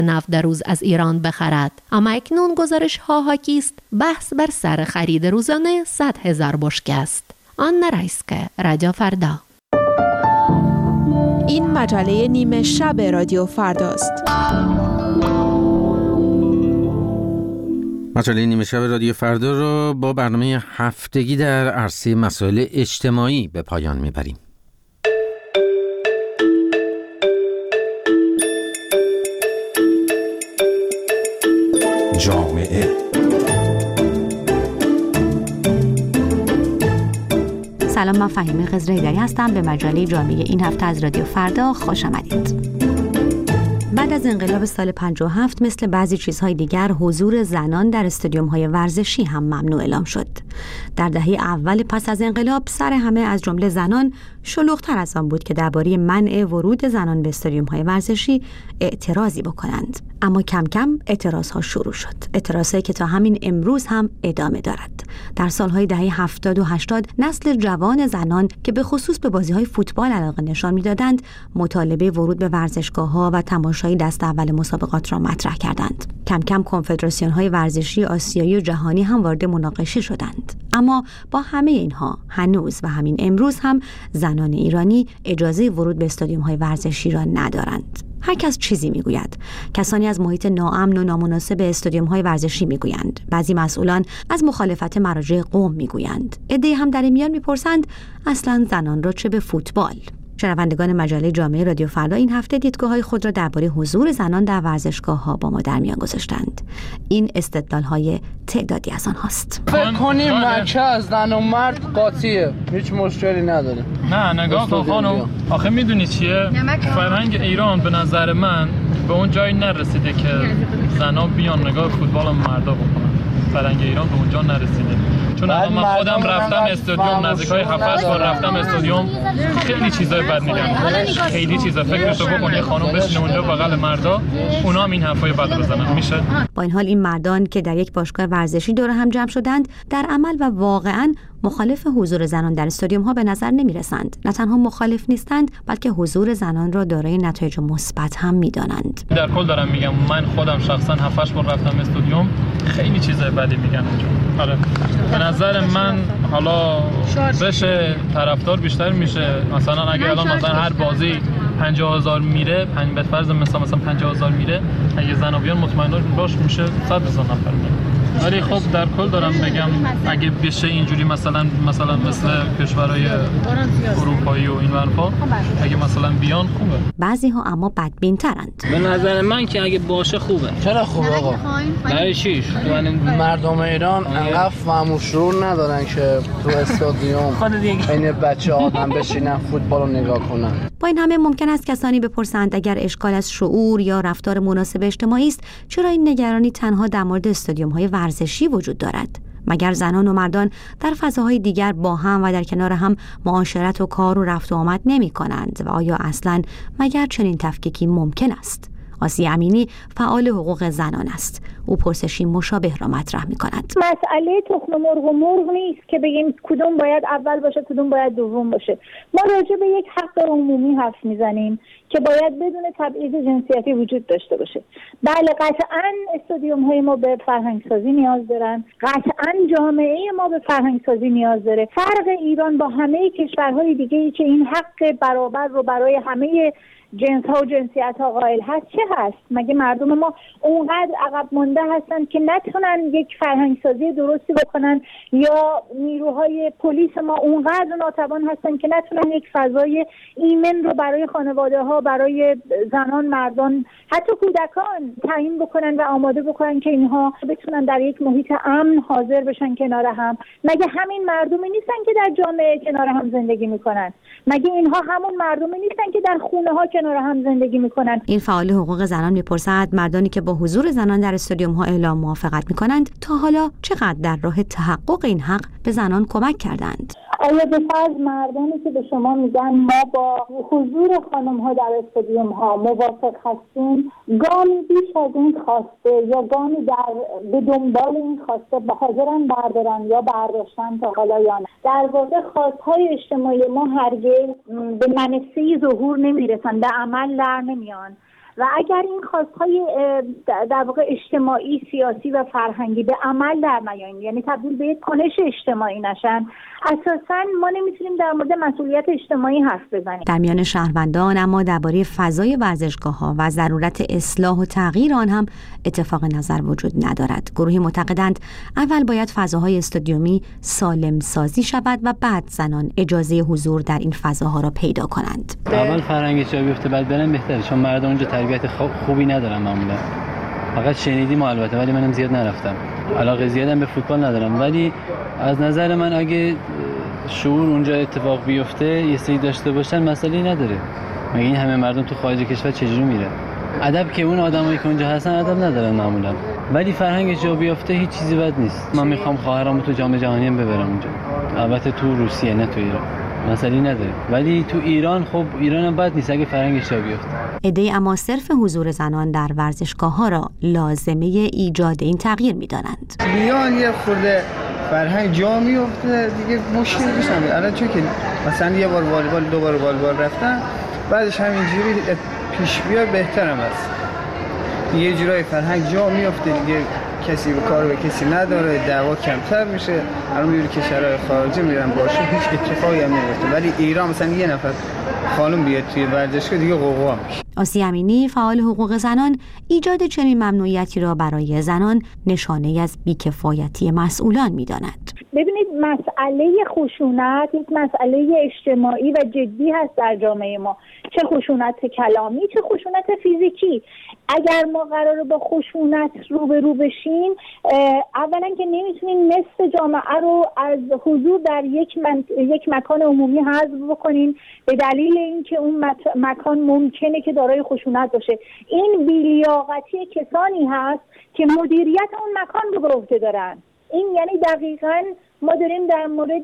نفت در روز از ایران بخرد. اما اکنون گزارش ها حاکی است بحث بر سر خرید روزانه 100,000 بشکه است. آن رایسکه، رادیو فردا. این مجله نیمه شب رادیو فرداست. مجله نیمه شب رادیو فردا را با برنامه هفتگی در عرصه مسائل اجتماعی به پایان میبریم. جامعه سلام، من فهیمه خضره‌ایدری هستم. به مجله جامعه این هفته از رادیو فردا خوش آمدید. بعد از انقلاب سال 57 مثل بعضی چیزهای دیگر حضور زنان در استادیوم‌های ورزشی هم ممنوع اعلام شد. در دهه اول پس از انقلاب سر همه از جمله زنان شلوغ‌تر از آن بود که درباره منع ورود زنان به استادیوم‌های ورزشی اعتراضی بکنند. اما کم کم اعتراضها شروع شد. اعتراضی که تا همین امروز هم ادامه دارد. در سالهای دهه 70 و 80 نسل جوان زنان که به خصوص به بازی‌های فوتبال علاقه نشان می‌دادند، مطالبه ورود به ورزشگاه‌ها و تماشای دست اول مسابقات را مطرح کردند. کم کم کنفدراسیون‌های ورزشی آسیایی و جهانی هم وارد مناقشه شدند. اما با همه اینها هنوز و همین امروز هم زنان ایرانی اجازه ورود به استادیوم‌های ورزشی را ندارند. هر کس چیزی میگوید. کسانی از محیط ناامن و نامناسب استادیوم‌های ورزشی میگویند. بعضی مسئولان از مخالفت مراجع قوم میگویند. عده‌ای هم در این میان میپرسند اصلاً زنان را چه به فوتبال؟ شنوندگان مجله جامعه رادیو فردا این هفته دیدگاه‌های خود را درباره حضور زنان در ورزشگاه‌ها با ما در میان گذاشتند. این استدلال‌های تعدادی از آنهاست. فکر کنیم بچه از زن و مرد قاطیه، هیچ مشکلی نداره. نه نگاه کن خانم، آخه میدونی چیه؟ فرهنگ ایران به نظر من به اون جایی نرسیده که زنا بیان نگاه فوتبال مردا بکنن. فرهنگ ایران به اونجا نرسیده. چون من خودم رفتم استادیوم، نزدیکای 7-8 بار رفتم استادیوم، خیلی چیزای بد میگن، خیلی چیزا. فکرشو بکن یه خانم بشینه اونجا بغل مردا، اونا هم این حرفای بد رو بزنن میشه. با این حال این مردان که در یک باشگاه ورزشی دور هم جمع شدند، در عمل و واقعاً مخالف حضور زنان در استادیوم ها به نظر نمی رسند. نه تنها مخالف نیستند، بلکه حضور زنان را دارای نتایج مثبت هم می دانند. در کل دارم میگم، من خودم شخصا 7-8 بار رفتم استادیوم، خیلی چیزای بدی میگن اونجا. آره به نظر من حالا بشه طرفدار بیشتر میشه. مثلا اگه الان مثلا هر بازی 50,000 میره، به فرض مثلا 50,000 میره، اگه زنا بیان مطمئنا باش میشه 100,000 نفر میره. ولی خب در کل دارم بگم اگه بشه اینجوری مثلا مثل کشورهای اروپایی و این ورفا اگه مثلا بیان خوبه. بعضی ها اما بدبین ترند. به نظر من که اگه باشه خوبه. چرا خوبه آقا؟ برای چیش؟ مردم ایران انقدر فهم و شعور ندارن که تو استادیوم این بچه آدم بشینن فوتبال رو نگاه کنن. با این همه ممکن است کسانی بپرسند اگر اشکال از شعور یا رفتار مناسب اجتماعی است، چرا این نگرانی تنها در مورد استادیوم‌های ورزشی وجود دارد؟ مگر زنان و مردان در فضاهای دیگر با هم و در کنار هم معاشرت و کار و رفت و آمد نمی‌کنند و آیا اصلاً مگر چنین تفکیکی ممکن است؟ آسیه امینی فعال حقوق زنان است. او پرسشی مشابه را مطرح می‌کند. مسئله تخم مرغ و مرغ نیست که بگیم کدوم باید اول باشه کدوم باید دوم باشه. ما راجع به یک حق عمومی حرف میزنیم که باید بدون تبعیض جنسیتی وجود داشته باشه. بله قطعاً استادیوم‌های ما به فرهنگ‌سازی نیاز دارن. قطعاً جامعه ما به فرهنگ‌سازی نیاز داره. فرق ایران با همه کشورهای دیگه‌ای که این حق برابر رو برای همه جنس ها و جنسیت ها قائل هست چه هست؟ مگه مردم ما اونقدر عقب مونده هستن که نتونن یک فرهنگسازی درستی بکنن، یا نیروهای پلیس ما اونقدر ناتوان هستن که نتونن یک فضای ایمن رو برای خانواده ها، برای زنان، مردان، حتی کودکان تعیین بکنن و آماده بکنن که اینها بتونن در یک محیط امن حاضر بشن کنار هم. مگه همین مردمی نیستن که در جامعه کنار هم زندگی میکنن؟ مگه اینها همون مردمی نیستن که در خونه ها کنار هم زندگی میکنن؟ این فعال حقوق زنان میپرسد مردانی که با حضور زنان در استادیوم ها اعلام موافقت میکنند تا حالا چقدر در راه تحقق این حق به زنان کمک کردند؟ آیا به فرض مردانی که به شما میگن ما با حضور خانم ها در استادیوم ها موافق هستیم، گامی بیش از این خواسته یا گامی به دنبال این خواسته حاضرن بردارن یا برداشتن تا حالا یا نه؟ در واقع خواستهای اجتماعی ما هرگز به منصه ظهور نمیرسن، به عمل در نمیان. و اگر این خواستهای در واقع اجتماعی، سیاسی و فرهنگی به عمل در نیایند، یعنی تبدیل به یک کنش اجتماعی نشن، اساساً ما نمیتونیم در مورد مسئولیت اجتماعی حرف بزنیم. در میان شهروندان اما درباره فضای ورزشگاه‌ها و ضرورت اصلاح و تغییر آن هم اتفاق نظر وجود ندارد. گروهی معتقدند اول باید فضاهای استادیومی سالم سازی شود و بعد زنان اجازه حضور در این فضاها را پیدا کنند. اول فرهنگش جا بیفته بعد برن بهتره، چون مردم اونجا تربیت خوبی ندارن معمولا. فقط شنیدیم البته، ولی منم زیاد نرفتم. علاقه زیادم به فوتبال ندارم، ولی از نظر من اگه شعور اونجا اتفاق بیفته یه سری داشته باشن مسئله نداره. مگه این همه مردم تو خارج کشور چجوری میره؟ ادب که اون آدمایی که اونجا هستن ادب ندارن معمولا، ولی فرهنگش جا بیفته هیچ چیزی بد نیست. من میخوام خواهرامو تو جام جهانی هم ببرم اونجا، البته تو روسیه نه تو ایران، مسئله نداره، ولی تو ایران خب ایران هم بد نیست اگه فرهنگش جا بیفته. عده‌ای اما صرف حضور زنان در ورزشگاه‌ها را لازمه ایجاد این تغییر می‌دانند. میان یه خورده فرهنگ جا میفته دیگه مشکل میشه. الان چون که مثلا یه بار والیبال، دو بار والیبال رفتن، بعدش همینجوری پیش بیاد بهترم است. یه جورای فرهنگ جا میفته دیگه، کسی به کار به کسی نداره، دعوا کمتر میشه. الان میبینی کشورهای خارجی میرن باشه هیچ اتفاقی هم نمیفته، ولی ایران مثلا یه نفر خانم بیاد توی ورزشگاه دیگه قوقا میشه. آسیه امینی فعال حقوق زنان ایجاد چنین ممنوعیتی را برای زنان نشانه از بیکفایتی مسئولان میداند. ببینید مسئله خشونت یک مسئله اجتماعی و جدی هست در جامعه ما، چه خشونت کلامی چه خشونت فیزیکی. اگر ما قراره با خشونت روبرو بشیم، اولا که نمیتونیم نصف جامعه رو از حضور در یک مکان عمومی حذف بکنیم به دلیل اینکه اون مکان ممکنه که دارای خشونت باشه. این بی‌لیاقتی کسانی هست که مدیریت اون مکان رو به عهده دارن. این یعنی دقیقاً ما داریم در مورد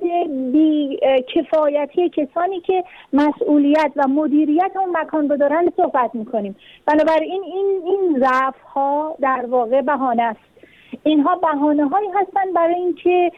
بی‌کفایتی کسانی که مسئولیت و مدیریت اون مکان رو دارن صحبت میکنیم. بنابراین این ضعف‌ها در واقع بهانه است. اینها بهانه‌هایی هستن برای اینکه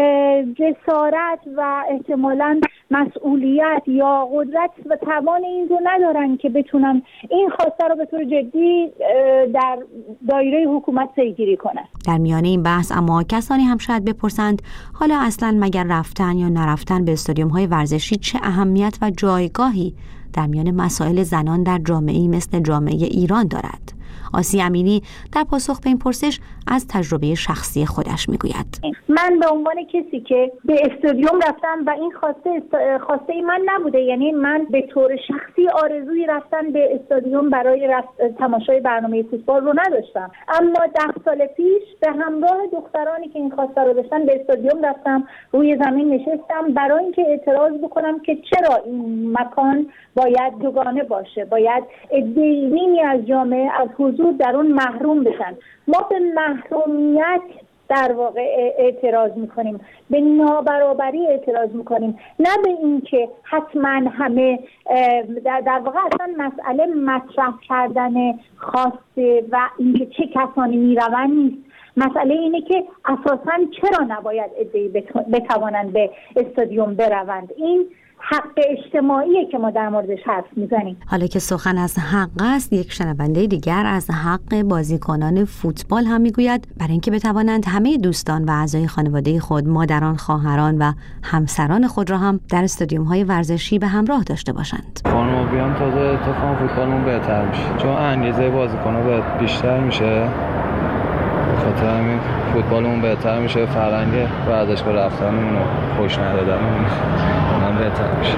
جسارت و احتمالاً مسئولیت یا قدرت و توان این رو ندارن که بتونن این خواسته رو به طور جدی در دایره حکومت پیگیری کنن. در میانه این بحث اما کسانی هم شاید بپرسند حالا اصلاً مگر رفتن یا نرفتن به استادیوم‌های ورزشی چه اهمیت و جایگاهی در میان مسائل زنان در جامعه‌ای مثل جامعه ایران دارد؟ آسیه امینی در پاسخ به این پرسش از تجربه شخصی خودش میگوید. من به عنوان کسی که به استادیوم رفتم و این خواسته من نبوده، یعنی من به طور شخصی آرزوی رفتن به استادیوم برای تماشای برنامه فوتبال رو نداشتم، اما 10 سال پیش به همراه دخترانی که این خواسته رو داشتن به استادیوم رفتم، روی زمین نشستم برای اینکه اعتراض بکنم که چرا این مکان باید دوگانه باشه، باید نیمی از جامعه از حضور در اون محروم بشن. ما به محرومیت در واقع اعتراض میکنیم، به نابرابری اعتراض میکنیم، نه به این که حتما همه در واقع اصلا مسئله مطرح کردن خواسته و اینکه چه کسانی میروند نیست. مسئله اینه که اساساً چرا نباید عده‌ای بتوانند به استادیوم بروند. این حق اجتماعیه که ما در موردش حرف میزنیم. حالا که سخن از حق است، یک شنونده دیگر از حق بازیکنان فوتبال هم میگوید برای اینکه بتوانند همه دوستان و اعضای خانواده خود، مادران، خواهران و همسران خود را هم در استادیوم‌های ورزشی به همراه داشته باشند. خانم‌ها بیان تازه اتفاق فوتبالمون بهتر میشه، چون انگیزه بازیکن‌ها بیشتر میشه، خاطر همین فوتبالمون بهتر میشه، فرهنگ ورزشگاه رفتنمون رو خوش ندادنمون اونم بهتر میشه.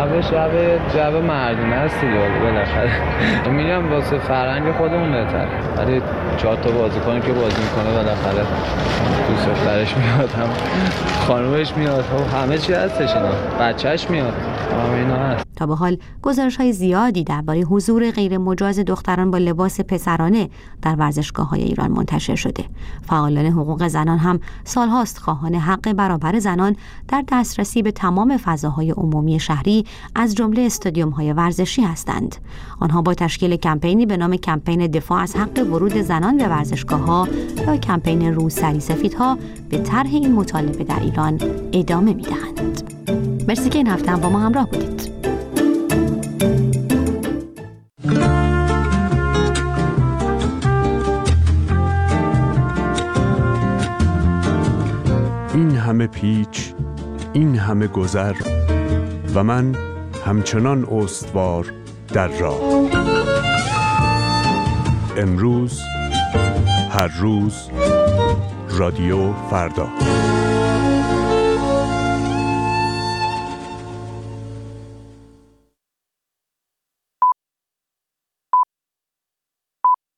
جو مردونه است دیگه، بالاخره میگم واسه فرهنگ خودمون بهتر، ولی 4 تا بازیکنی که بازی میکنه بالاخره دوست دخترش میاد، هم خانومش میاد، همه چی هستش، اینا بچهش میاد، همه اینا هست. تا به حال گزارش‌های زیادی درباره حضور غیر مجاز دختران با لباس پسرانه در ورزشگاه‌های ایران منتشر شده. فعالان حقوق زنان هم سال‌هاست خواهان حق برابر زنان در دسترسی به تمام فضاهای عمومی شهری از جمله استادیوم‌های ورزشی هستند. آنها با تشکیل کمپینی به نام کمپین دفاع از حق ورود زنان به ورزشگاه‌ها یا کمپین روسری سفیدها به طرح این مطالبه در ایران ادامه می‌دهند. مرسی که این هفته هم با ما همراه بودید. همه پیچ، این همه گذر و من همچنان استوار در راه. امروز، هر روز، رادیو فردا.